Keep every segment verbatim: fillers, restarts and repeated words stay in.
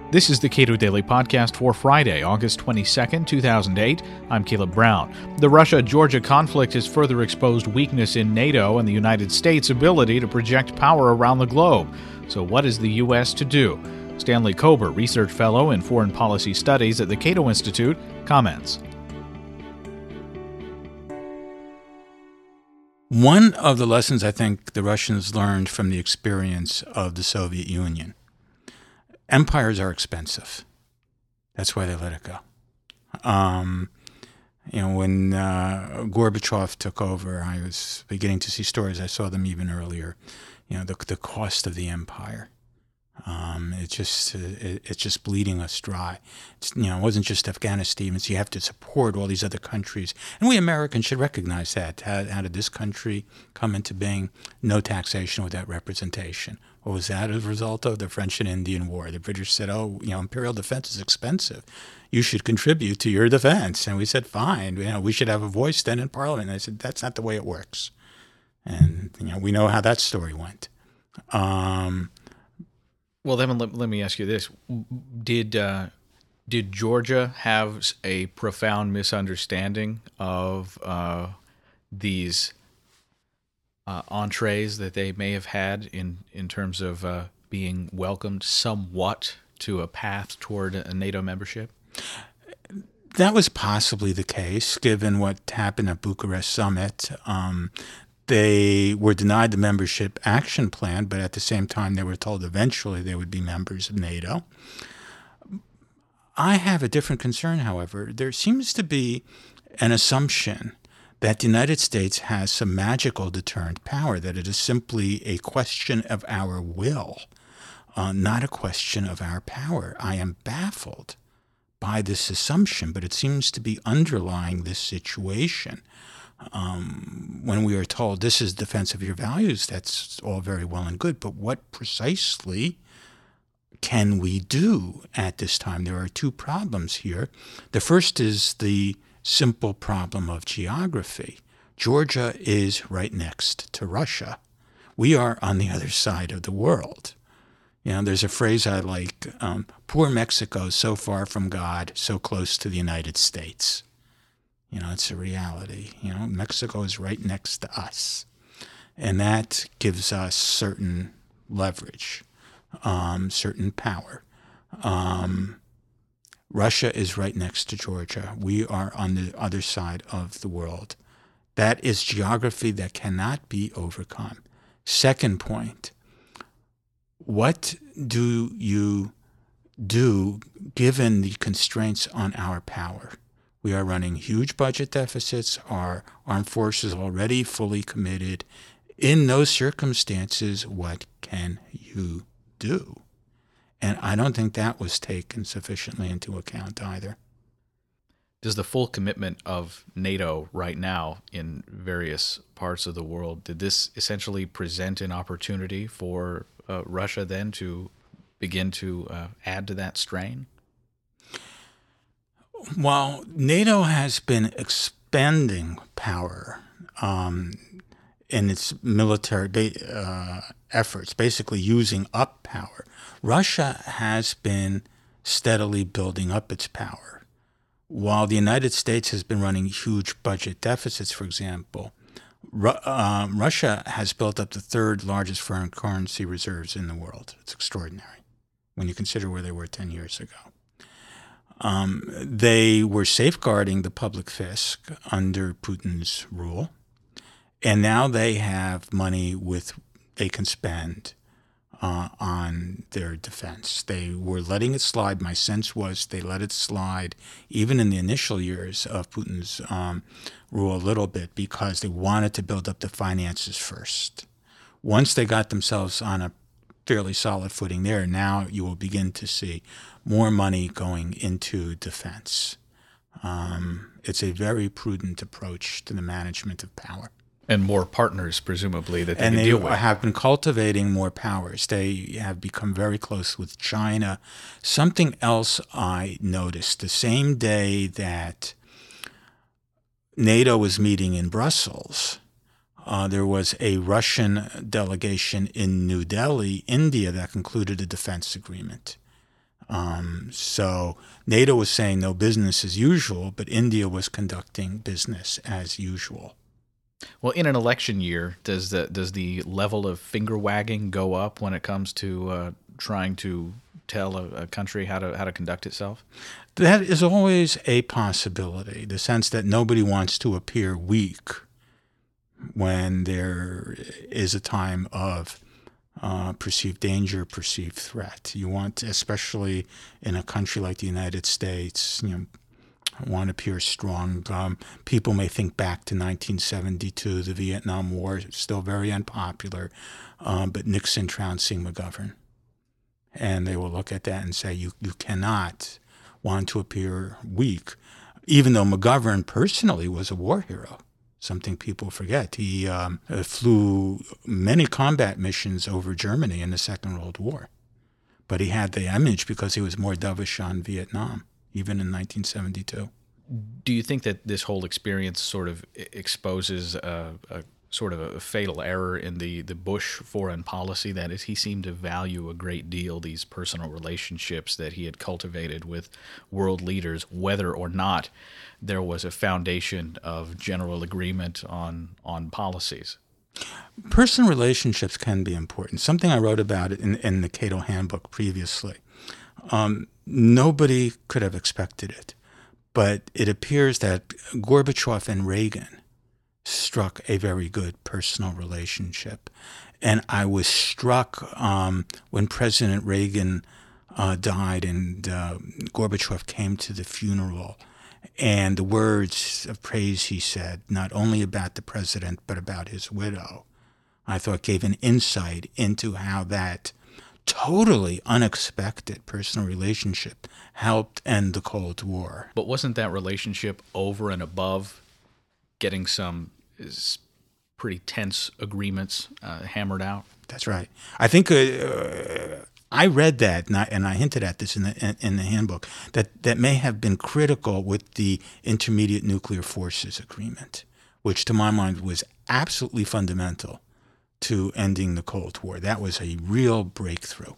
This is the Cato Daily Podcast for Friday, August twenty-second, two thousand eight. I'm Caleb Brown. The Russia-Georgia conflict has further exposed weakness in NATO and the United States' ability to project power around the globe. So what is the U S to do? Stanley Kober, Research Fellow in Foreign Policy Studies at the Cato Institute, comments. One of the lessons I think the Russians learned from the experience of the Soviet Union: empires are expensive. That's why they let it go. Um, you know, when uh, Gorbachev took over, I was beginning to see stories. I saw them even earlier. You know, the the cost of the empire. Um, it just it, it's just bleeding us dry. It's, you know, it wasn't just Afghanistan. It's, you have to support all these other countries, and we Americans should recognize that. How, how did this country come into being? No taxation without representation. What was that as a result of? The French and Indian War. The British said, "Oh, you know, imperial defense is expensive. You should contribute to your defense." And we said, "Fine. You know, we should have a voice then in Parliament." And I said, "That's not the way it works." And you know, we know how that story went. Um, Well, then let, let me ask you this. Did uh, did Georgia have a profound misunderstanding of uh, these uh, entrees that they may have had in, in terms of uh, being welcomed somewhat to a path toward a NATO membership? That was possibly the case, given what happened at Bucharest Summit. Um, They were denied the membership action plan, but at the same time they were told eventually they would be members of NATO. I have a different concern, however. There seems to be an assumption that the United States has some magical deterrent power, that it is simply a question of our will, uh, not a question of our power. I am baffled by this assumption, but it seems to be underlying this situation. Um, when we are told this is defense of your values, that's all very well and good, but what precisely can we do at this time? There are two problems here. The first is the simple problem of geography. Georgia is right next to Russia. We are on the other side of the world. You know, there's a phrase I like, um, poor Mexico, so far from God, so close to the United States. You know, it's a reality. You know, Mexico is right next to us. And that gives us certain leverage, um, certain power. Um, Russia is right next to Georgia. We are on the other side of the world. That is geography that cannot be overcome. Second point, what do you do given the constraints on our power? We are running huge budget deficits. Our armed forces already fully committed. In those circumstances, what can you do? And I don't think that was taken sufficiently into account either. Does the full commitment of NATO right now in various parts of the world, did this essentially present an opportunity for uh, Russia then to begin to uh, add to that strain? While NATO has been expanding power um, in its military ba- uh, efforts, basically using up power, Russia has been steadily building up its power. While the United States has been running huge budget deficits, for example, Ru- uh, Russia has built up the third largest foreign currency reserves in the world. It's extraordinary when you consider where they were ten years ago. Um, they were safeguarding the public fisc under Putin's rule, and now they have money with they can spend uh, on their defense. They were letting it slide. My sense was they let it slide even in the initial years of Putin's um, rule a little bit because they wanted to build up the finances first. Once they got themselves on a fairly solid footing there, now you will begin to see more money going into defense. Um, it's a very prudent approach to the management of power. And more partners, presumably, that they and can they deal with. have been cultivating more powers. They have become very close with China. Something else I noticed, the same day that NATO was meeting in Brussels, Uh, there was a Russian delegation in New Delhi, India, that concluded a defense agreement. Um, so NATO was saying no business as usual, but India was conducting business as usual. Well, in an election year, does the does the level of finger wagging go up when it comes to uh, trying to tell a, a country how to how to conduct itself? That is always a possibility. The sense that nobody wants to appear weak when there is a time of uh, perceived danger, perceived threat. You want, especially in a country like the United States, you know, want to appear strong. Um, people may think back to nineteen seventy-two, the Vietnam War, still very unpopular, um, but Nixon trouncing McGovern. And they will look at that and say, you, you cannot want to appear weak, even though McGovern personally was a war hero, something people forget. He um, flew many combat missions over Germany in the Second World War, but he had the image because he was more dovish on Vietnam, even in nineteen seventy-two. Do you think that this whole experience sort of exposes a, a sort of a fatal error in the, the Bush foreign policy? That is, he seemed to value a great deal these personal relationships that he had cultivated with world leaders, whether or not there was a foundation of general agreement on on policies. Personal relationships can be important. Something I wrote about it in, in the Cato Handbook previously. Um, nobody could have expected it, but it appears that Gorbachev and Reagan struck a very good personal relationship. And I was struck um, when President Reagan uh, died and uh, Gorbachev came to the funeral, and the words of praise he said, not only about the president, but about his widow, I thought gave an insight into how that totally unexpected personal relationship helped end the Cold War. But wasn't that relationship over and above getting some is pretty tense agreements uh, hammered out? That's right. I think uh, I read that, and I, and I hinted at this in the in, in the handbook, that that may have been critical with the Intermediate Nuclear Forces Agreement, which to my mind was absolutely fundamental to ending the Cold War. That was a real breakthrough.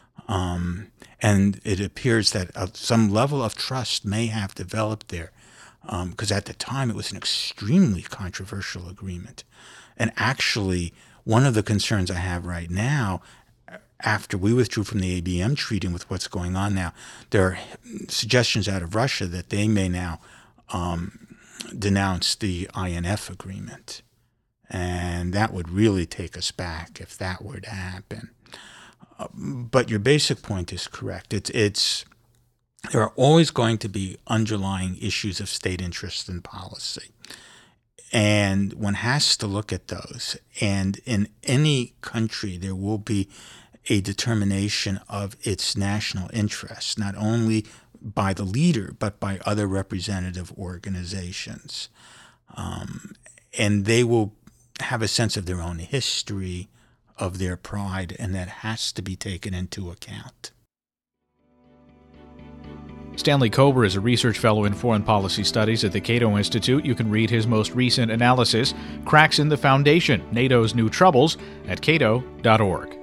Um, and it appears that uh, some level of trust may have developed there, because um, at the time it was an extremely controversial agreement. And actually, one of the concerns I have right now, after we withdrew from the A B M treaty and with what's going on now, there are suggestions out of Russia that they may now um, denounce the I N F agreement. And that would really take us back if that were to happen. Uh, but your basic point is correct. It's it's there are always going to be underlying issues of state interest and policy. And one has to look at those. And in any country, there will be a determination of its national interests, not only by the leader, but by other representative organizations. Um, and they will have a sense of their own history, of their pride, and that has to be taken into account. Stanley Kober is a research fellow in foreign policy studies at the Cato Institute. You can read his most recent analysis, Cracks in the Foundation, NATO's New Troubles, at cato dot org.